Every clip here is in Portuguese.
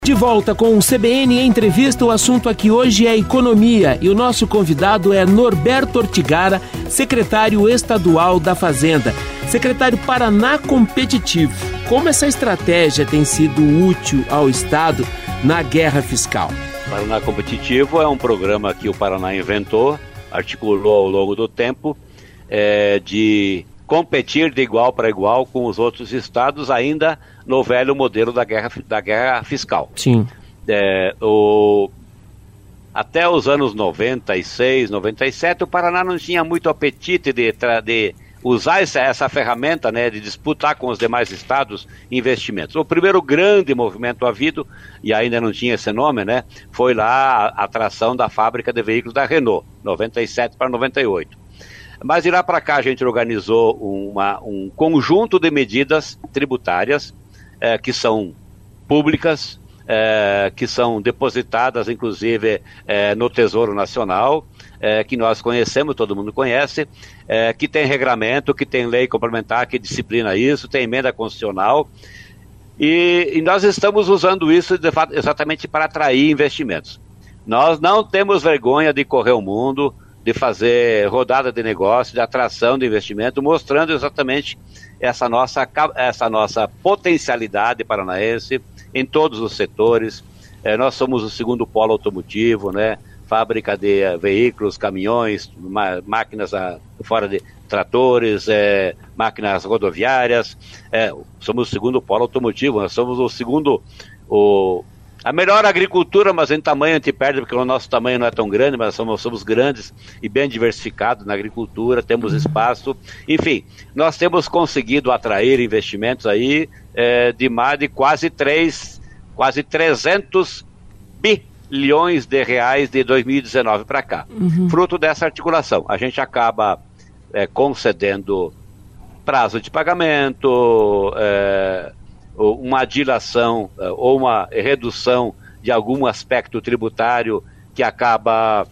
De volta com o CBN em Entrevista, o assunto aqui hoje é economia e o nosso convidado é Norberto Ortigara, secretário estadual da Fazenda. Secretário, Paraná Competitivo, como essa estratégia tem sido útil ao Estado na guerra fiscal? Paraná Competitivo é um programa que o Paraná inventou, articulou ao longo do tempo, de competir de igual para igual com os outros estados, ainda no velho modelo da guerra fiscal. Sim. Até os anos 96, 97, o Paraná não tinha muito apetite de usar essa ferramenta, né, de disputar com os demais estados investimentos. O primeiro grande movimento havido, e ainda não tinha esse nome, né, foi lá a atração da fábrica de veículos da Renault, 97 para 98. Mas de lá para cá a gente organizou um conjunto de medidas tributárias que são públicas, que são depositadas inclusive no Tesouro Nacional, que nós conhecemos, todo mundo conhece, que tem regramento, que tem lei complementar que disciplina isso, tem emenda constitucional, e nós estamos usando isso de fato, exatamente para atrair investimentos. Nós não temos vergonha de correr o mundo, de fazer rodada de negócio, de atração de investimento, mostrando exatamente essa nossa potencialidade paranaense em todos os setores. Nós somos o segundo polo automotivo, né? Fábrica de veículos, caminhões, máquinas fora de tratores, máquinas rodoviárias. Somos o segundo polo automotivo, nós somos o segundo... A melhor agricultura, mas em tamanho a gente perde, porque o nosso tamanho não é tão grande, mas somos grandes e bem diversificados na agricultura, temos espaço. Enfim, nós temos conseguido atrair investimentos aí de mais de quase 300 bilhões de reais de 2019 para cá. Fruto dessa articulação. A gente acaba concedendo prazo de pagamento, uma dilação ou uma redução de algum aspecto tributário que acaba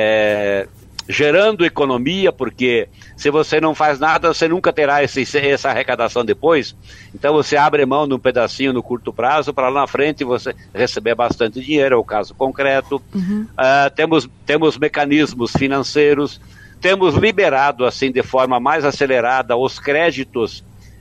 gerando economia, porque se você não faz nada, você nunca terá essa arrecadação depois. Então você abre mão de um pedacinho no curto prazo para lá na frente você receber bastante dinheiro, é o caso concreto. Temos mecanismos financeiros, temos liberado assim de forma mais acelerada os créditos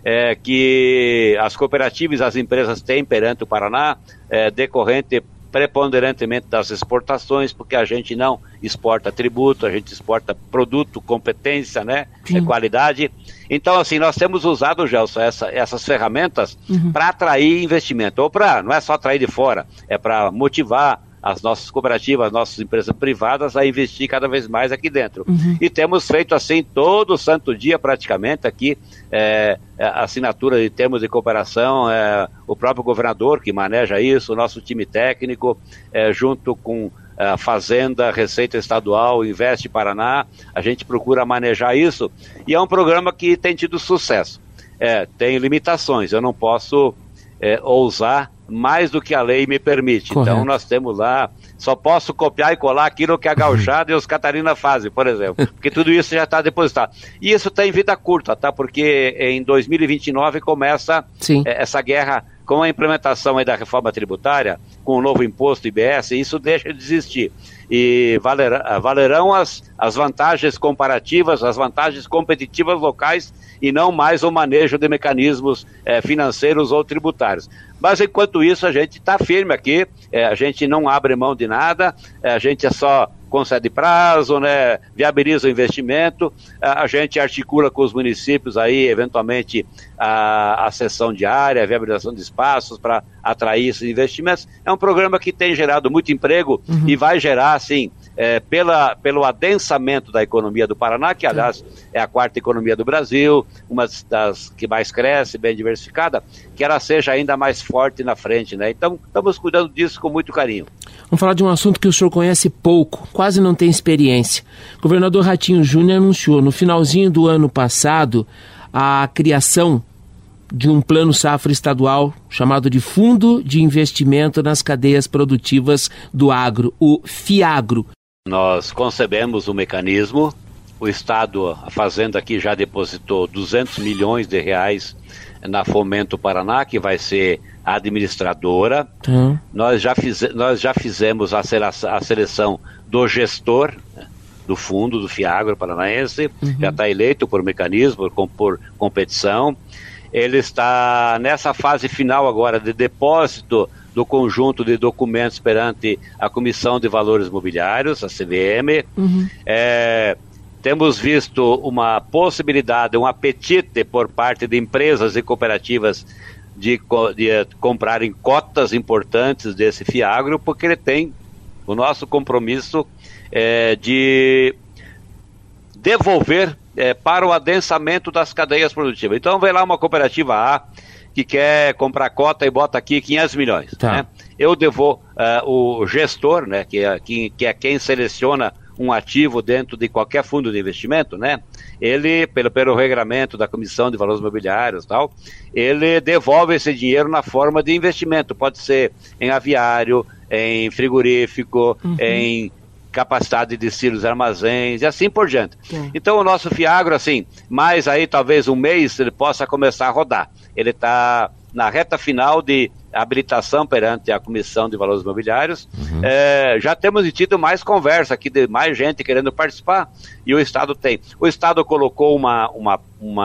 que as cooperativas e as empresas têm perante o Paraná, decorrente preponderantemente das exportações, porque a gente não exporta tributo, a gente exporta produto, competência, né, qualidade. Então, assim, nós temos usado, Gelson, essas ferramentas para atrair investimento, não é só atrair de fora, é para motivar as nossas cooperativas, as nossas empresas privadas a investir cada vez mais aqui dentro. E temos feito assim todo santo dia praticamente aqui, assinatura de termos de cooperação, o próprio governador que maneja isso, o nosso time técnico, junto com a Fazenda, Receita Estadual, Investe Paraná, a gente procura manejar isso, e é um programa que tem tido sucesso. Tem limitações, eu não posso ousar mais do que a lei me permite. Correto. Então nós temos lá, só posso copiar e colar aquilo que a Gauchada e os Catarina fazem, por exemplo, porque tudo isso já está depositado. E isso tem vida curta, tá? Porque em 2029 começa essa guerra com a implementação aí da reforma tributária, com o novo imposto IBS, isso deixa de existir. E valerão as vantagens comparativas, as vantagens competitivas locais e não mais o manejo de mecanismos financeiros ou tributários. Mas enquanto isso a gente está firme aqui, a gente não abre mão de nada, a gente só concede prazo, né, viabiliza o investimento, a gente articula com os municípios aí, eventualmente, a cessão de área, a viabilização de espaços para atrair esses investimentos. É um programa que tem gerado muito emprego e vai gerar, assim, pelo adensamento da economia do Paraná, que aliás é a quarta economia do Brasil, uma das que mais cresce, bem diversificada, que ela seja ainda mais forte na frente, né? Então, estamos cuidando disso com muito carinho. Vamos falar de um assunto que o senhor conhece pouco, quase não tem experiência. O governador Ratinho Júnior anunciou no finalzinho do ano passado a criação de um plano safra estadual chamado de Fundo de Investimento nas Cadeias Produtivas do Agro, o FIAGRO. Nós concebemos o mecanismo, o Estado, a Fazenda aqui já depositou 200 milhões de reais na Fomento Paraná, que vai ser a administradora. Nós já fizemos a seleção do gestor, né, do fundo, do Fiagro Paranaense, já está eleito por mecanismo, por competição. Ele está nessa fase final agora de depósito do conjunto de documentos perante a Comissão de Valores Mobiliários, a CVM. Temos visto uma possibilidade, um apetite por parte de empresas e cooperativas de comprarem cotas importantes desse Fiagro, porque ele tem o nosso compromisso de devolver para o adensamento das cadeias produtivas. Então vem lá uma cooperativa A que quer comprar cota e bota aqui 500 milhões. Né? Eu devolvo o gestor, né, que é quem seleciona um ativo dentro de qualquer fundo de investimento, né? Ele, pelo regramento da Comissão de Valores Mobiliários e tal, ele devolve esse dinheiro na forma de investimento. Pode ser em aviário, em frigorífico, em capacidade de silos e armazéns e assim por diante. Então o nosso Fiagro, assim, mais aí talvez um mês ele possa começar a rodar. Ele está na reta final de habilitação perante a Comissão de Valores Mobiliários. Já temos tido mais conversa aqui, de mais gente querendo participar, e o Estado tem. O Estado colocou uma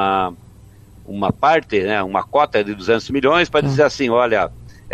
parte, né, uma cota de 200 milhões para dizer assim, olha,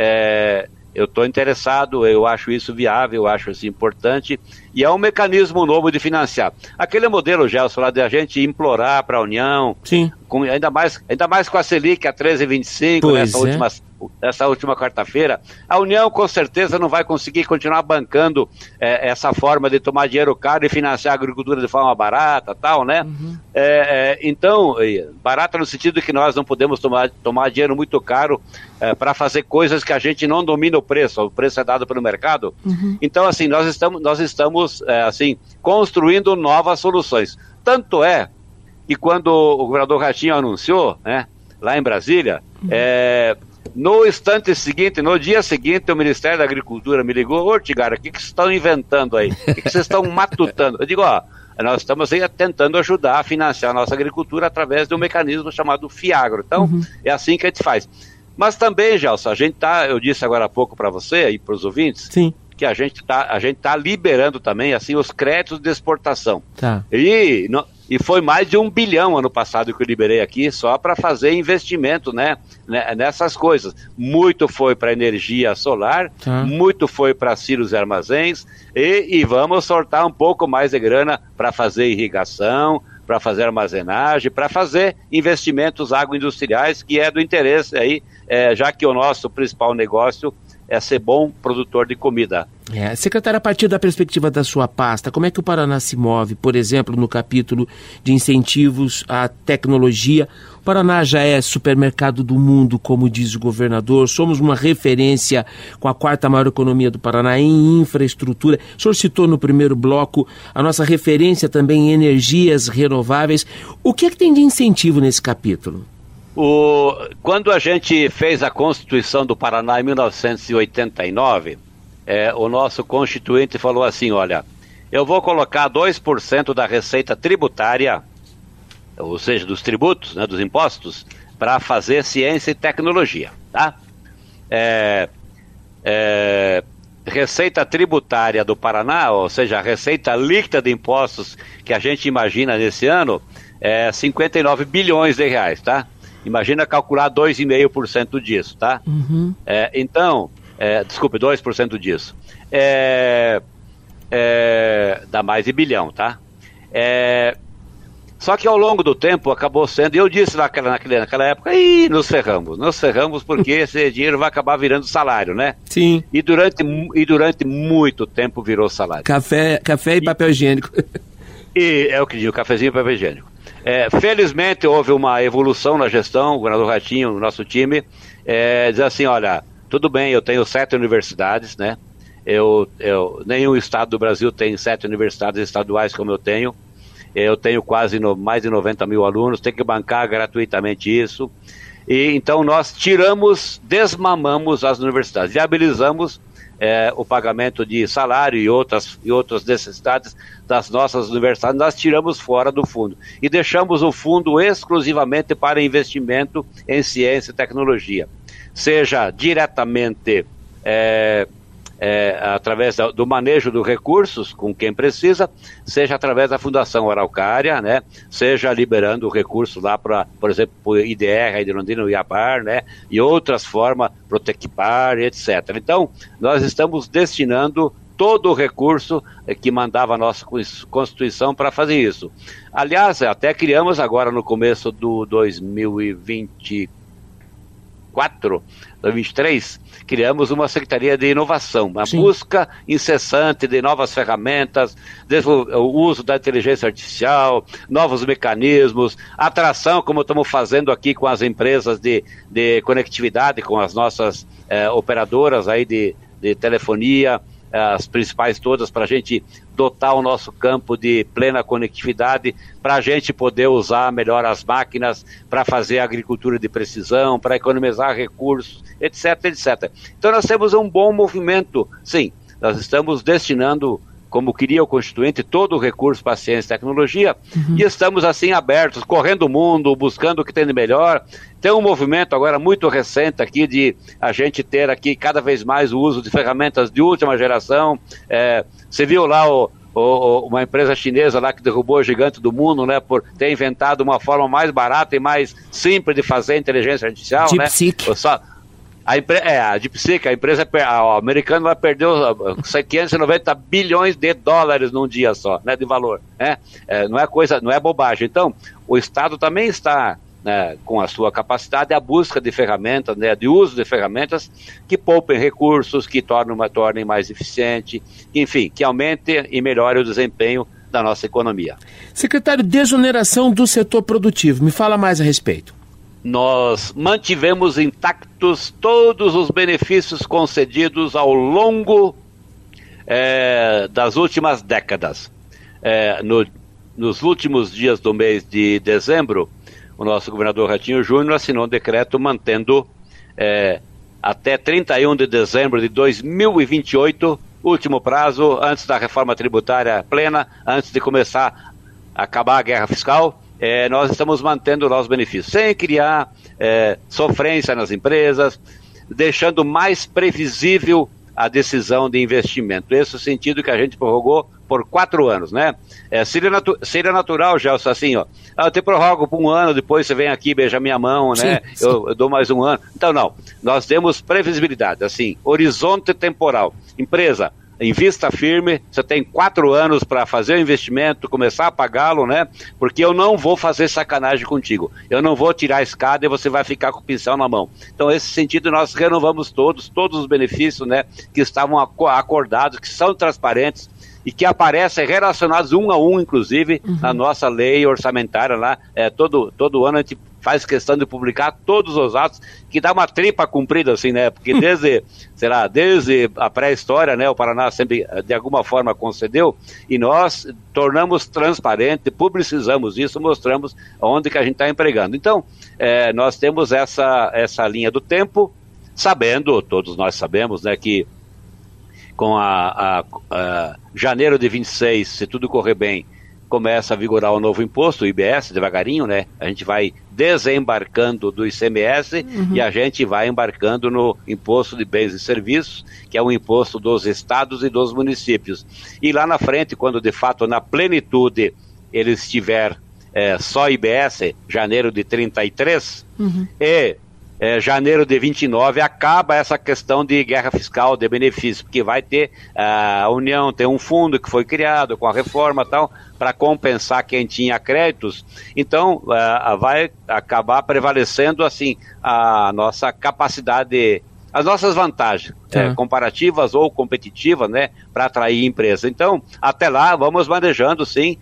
eu estou interessado, eu acho isso viável, eu acho isso importante, e é um mecanismo novo de financiar. Aquele modelo, Gelson, lá de a gente implorar para a União, ainda mais com a Selic a 13,25, nessa última quarta-feira, a União com certeza não vai conseguir continuar bancando essa forma de tomar dinheiro caro e financiar a agricultura de forma barata, tal, né? Então, barata no sentido que nós não podemos tomar dinheiro muito caro para fazer coisas que a gente não domina o preço é dado pelo mercado. Então, assim, nós estamos assim, construindo novas soluções. Tanto é que quando o governador Ratinho anunciou, né, lá em Brasília, no instante seguinte, no dia seguinte, o Ministério da Agricultura me ligou: ô Tigara, o que vocês estão inventando aí? O que vocês estão matutando? Eu digo, nós estamos aí tentando ajudar a financiar a nossa agricultura através de um mecanismo chamado Fiagro. Então, é assim que a gente faz. Mas também, Gelson, eu disse agora há pouco para você e para os ouvintes, que a gente tá liberando também, assim, os créditos de exportação. E foi mais de 1 bilhão ano passado que eu liberei aqui só para fazer investimento, né, nessas coisas. Muito foi para energia solar, muito foi para silos e armazéns, e vamos soltar um pouco mais de grana para fazer irrigação, para fazer armazenagem, para fazer investimentos agroindustriais, que é do interesse aí, já que o nosso principal negócio é ser bom produtor de comida. Secretário, a partir da perspectiva da sua pasta, como é que o Paraná se move, por exemplo, no capítulo de incentivos à tecnologia? O Paraná já é supermercado do mundo, como diz o governador, somos uma referência com a 4ª maior economia do Paraná em infraestrutura. O senhor citou no primeiro bloco a nossa referência também em energias renováveis. O que é que tem de incentivo nesse capítulo? Quando a gente fez a Constituição do Paraná em 1989, o nosso constituinte falou assim, olha, eu vou colocar 2% da receita tributária, ou seja, dos tributos, né, dos impostos, para fazer ciência e tecnologia, tá? Receita tributária do Paraná, ou seja, a receita líquida de impostos que a gente imagina nesse ano, é 59 bilhões de reais, tá? Imagina calcular 2,5% disso, tá? Então, desculpe, 2% disso. Dá mais de bilhão, tá? Só que ao longo do tempo acabou sendo, eu disse naquela época, nos ferramos porque esse dinheiro vai acabar virando salário, né? Sim. E durante muito tempo virou salário. Café e papel higiênico. E é o que digo, cafezinho e papel higiênico. Felizmente houve uma evolução na gestão, o governador Ratinho, o nosso time, diz assim, olha, tudo bem, eu tenho 7 universidades, né? Nenhum estado do Brasil tem 7 universidades estaduais como eu tenho quase mais de 90 mil alunos, tem que bancar gratuitamente isso, e então nós desmamamos as universidades, viabilizamos o pagamento de salário e outras necessidades das nossas universidades, nós tiramos fora do fundo e deixamos o fundo exclusivamente para investimento em ciência e tecnologia, seja diretamente através do manejo dos recursos com quem precisa, seja através da Fundação Araucária, né, seja liberando recursos lá para, por exemplo, o IDR, a Hidrolondrina, o IAPAR, né, e outras formas, Protecpar, etc. Então, nós estamos destinando todo o recurso que mandava a nossa Constituição para fazer isso. Aliás, até criamos agora no começo do 2023, criamos uma Secretaria de Inovação, uma busca incessante de novas ferramentas, o uso da inteligência artificial, novos mecanismos, atração, como estamos fazendo aqui com as empresas de conectividade, com as nossas operadoras aí de telefonia, as principais todas, para a gente dotar o nosso campo de plena conectividade, para a gente poder usar melhor as máquinas, para fazer agricultura de precisão, para economizar recursos, etc, etc. Então nós temos um bom movimento, sim, nós estamos destinando, como queria o Constituinte, todo o recurso para a ciência e tecnologia, e estamos assim abertos, correndo o mundo, buscando o que tem de melhor. Tem um movimento agora muito recente aqui de a gente ter aqui cada vez mais o uso de ferramentas de última geração. Você viu lá uma empresa chinesa lá que derrubou o gigante do mundo, né, por ter inventado uma forma mais barata e mais simples de fazer inteligência artificial, DeepSeek. né? A DeepSeek, a empresa americana vai perder 590 bilhões de dólares num dia só, né, de valor, né? Não é bobagem. Então, o Estado também está, né, com a sua capacidade, a busca de ferramentas, né, de uso de ferramentas que poupem recursos, que tornem mais eficiente, enfim, que aumente e melhore o desempenho da nossa economia. Secretário, desoneração do setor produtivo, me fala mais a respeito. Nós mantivemos intactos todos os benefícios concedidos ao longo das últimas décadas. Nos últimos dias do mês de dezembro, o nosso governador Ratinho Júnior assinou um decreto mantendo até 31 de dezembro de 2028, último prazo, antes da reforma tributária plena, antes de começar a acabar a guerra fiscal, nós estamos mantendo os nossos benefícios, sem criar sofrência nas empresas, deixando mais previsível a decisão de investimento. Esse é o sentido que a gente prorrogou por 4 anos, né? Seria natural, Gelson, assim, ó, eu te prorrogo por 1 ano, depois você vem aqui, beija minha mão, né? Sim. Eu dou mais 1 ano. Então, não, nós temos previsibilidade, assim, horizonte temporal. Empresa, invista firme, você tem 4 anos para fazer o investimento, começar a pagá-lo, né? Porque eu não vou fazer sacanagem contigo. Eu não vou tirar a escada e você vai ficar com o pincel na mão. Então, nesse sentido, nós renovamos todos os benefícios, né, que estavam acordados, que são transparentes e que aparecem relacionados 1 a 1, inclusive, na nossa lei orçamentária lá. Todo ano a gente faz questão de publicar todos os atos, que dá uma tripa cumprida, assim, né? Porque desde a pré-história, né, o Paraná sempre, de alguma forma, concedeu, e nós tornamos transparente, publicizamos isso, mostramos onde que a gente está empregando. Então, nós temos essa linha do tempo, sabendo, todos nós sabemos, né, que com janeiro de 26, se tudo correr bem, começa a vigorar o novo imposto, o IBS, devagarinho, né? A gente vai desembarcando do ICMS e a gente vai embarcando no imposto de bens e serviços, que é o imposto dos estados e dos municípios. E lá na frente, quando de fato na plenitude ele estiver só IBS, janeiro de 33, e janeiro de 29, acaba essa questão de guerra fiscal, de benefício, porque vai ter, a União tem um fundo que foi criado com a reforma e tal, para compensar quem tinha créditos. Então, vai acabar prevalecendo, assim, a nossa capacidade, as nossas vantagens, comparativas ou competitivas, né, para atrair empresa. Então, até lá, vamos manejando, sim,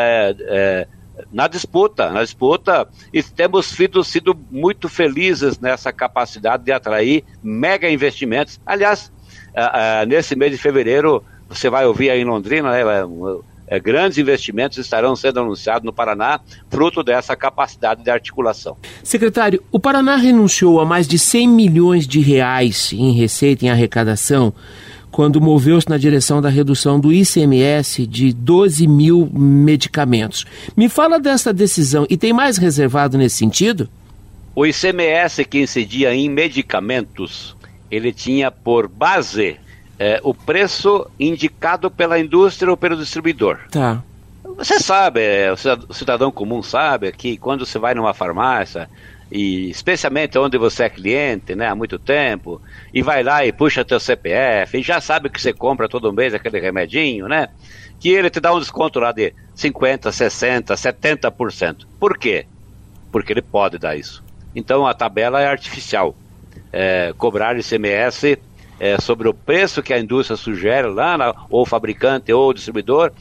na disputa, e temos sido muito felizes nessa capacidade de atrair mega investimentos. Aliás, nesse mês de fevereiro, você vai ouvir aí em Londrina, né, grandes investimentos estarão sendo anunciados no Paraná, fruto dessa capacidade de articulação. Secretário, o Paraná renunciou a mais de 100 milhões de reais em receita, em arrecadação, quando moveu-se na direção da redução do ICMS de 12 mil medicamentos. Me fala dessa decisão, e tem mais reservado nesse sentido? O ICMS que incidia em medicamentos, ele tinha por base o preço indicado pela indústria ou pelo distribuidor. Tá. Você sabe, o cidadão comum sabe que quando você vai numa farmácia, e especialmente onde você é cliente, né, há muito tempo, e vai lá e puxa teu CPF, e já sabe que você compra todo mês aquele remedinho, né, que ele te dá um desconto lá de 50%, 60%, 70%. Por quê? Porque ele pode dar isso. Então a tabela é artificial. Cobrar ICMS sobre o preço que a indústria sugere lá, ou o fabricante ou o distribuidor,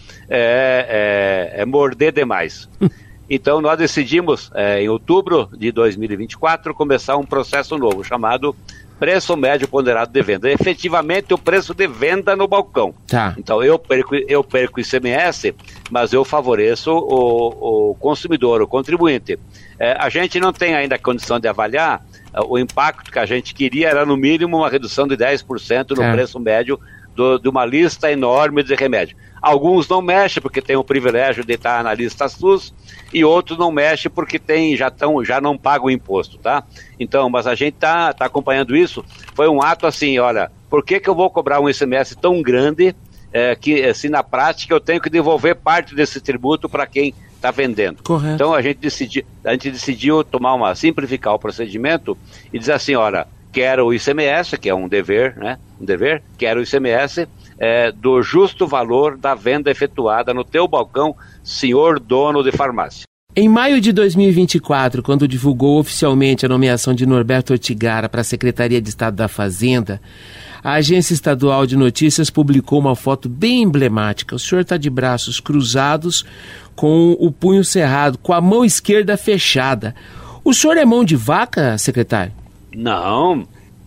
é morder demais. Então nós decidimos, em outubro de 2024, começar um processo novo, chamado preço médio ponderado de venda. Efetivamente o preço de venda no balcão. Tá. Então eu perco o ICMS, mas eu favoreço o consumidor, o contribuinte. A gente não tem ainda a condição de avaliar. O impacto que a gente queria era no mínimo uma redução de 10% no preço médio de uma lista enorme de remédio. Alguns não mexem porque tem o privilégio de estar na lista SUS, e outros não mexem porque já não pagam o imposto, tá? Então, mas a gente tá acompanhando isso. Foi um ato assim, olha, por que eu vou cobrar um ICMS tão grande que, assim, na prática, eu tenho que devolver parte desse tributo para quem está vendendo. Correto. Então a gente decidiu simplificar o procedimento e dizer assim, olha, quero o ICMS, que é um dever, né? Quero o ICMS do justo valor da venda efetuada no teu balcão, senhor dono de farmácia. Em maio de 2024, quando divulgou oficialmente a nomeação de Norberto Ortigara para a Secretaria de Estado da Fazenda, a Agência Estadual de Notícias publicou uma foto bem emblemática. O senhor está de braços cruzados, com o punho cerrado, com a mão esquerda fechada. O senhor é mão de vaca, secretário? Não.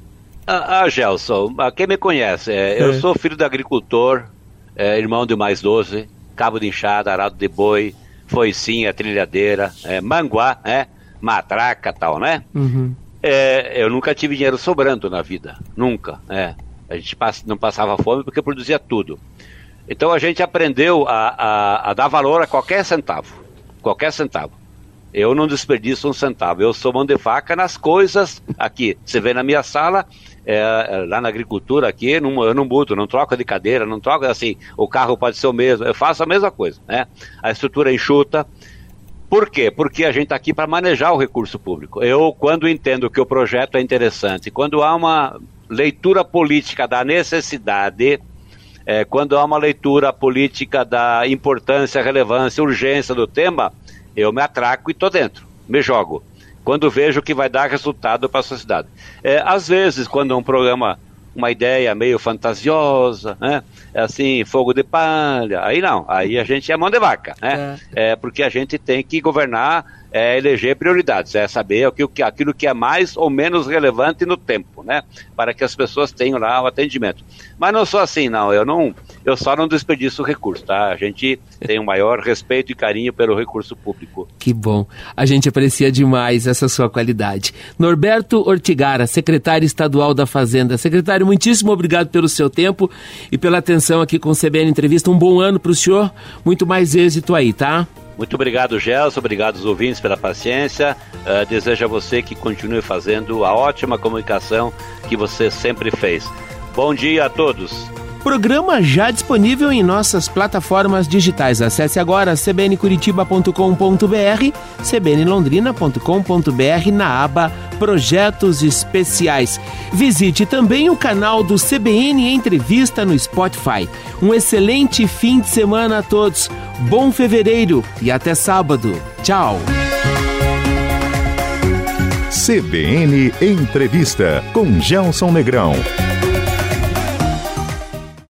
Gelson, quem me conhece, eu sou filho de agricultor, irmão de mais 12, cabo de enxada, arado de boi, foicinha, trilhadeira, manguá, matraca, tal, né? Uhum. Eu nunca tive dinheiro sobrando na vida, nunca. A gente não passava fome porque produzia tudo. Então a gente aprendeu a dar valor a qualquer centavo. Eu não desperdiço um centavo, eu sou mão de faca nas coisas aqui. Você vê na minha sala, lá na agricultura aqui, eu não mudo, não troco de cadeira, não troco assim, o carro pode ser o mesmo, eu faço a mesma coisa, né? A estrutura é enxuta. Por quê? Porque a gente está aqui para manejar o recurso público. Eu, quando entendo que o projeto é interessante, quando há uma leitura política da necessidade, quando há uma leitura política da importância, relevância, urgência do tema, eu me atraco e estou dentro, me jogo, quando vejo que vai dar resultado para a sociedade. Às vezes, quando é um programa, uma ideia meio fantasiosa, né? Assim, fogo de palha, aí não, aí a gente é mão de vaca, né? Porque a gente tem que governar, eleger prioridades, saber aquilo que é mais ou menos relevante no tempo, né? Para que as pessoas tenham lá o atendimento. Mas não sou assim, não, eu só não desperdiço o recurso, tá? A gente tem um maior respeito e carinho pelo recurso público. Que bom, a gente aprecia demais essa sua qualidade. Norberto Ortigara, secretário estadual da Fazenda. Secretário, muitíssimo obrigado pelo seu tempo e pela atenção aqui com o CBN Entrevista. Um bom ano para o senhor, muito mais êxito aí, tá? Muito obrigado, Gelson, obrigado aos ouvintes pela paciência. Desejo a você que continue fazendo a ótima comunicação que você sempre fez. Bom dia a todos. Programa já disponível em nossas plataformas digitais. Acesse agora cbncuritiba.com.br, cbnlondrina.com.br na aba Projetos Especiais. Visite também o canal do CBN Entrevista no Spotify. Um excelente fim de semana a todos. Bom fevereiro e até sábado. Tchau. CBN Entrevista com Gelson Negrão.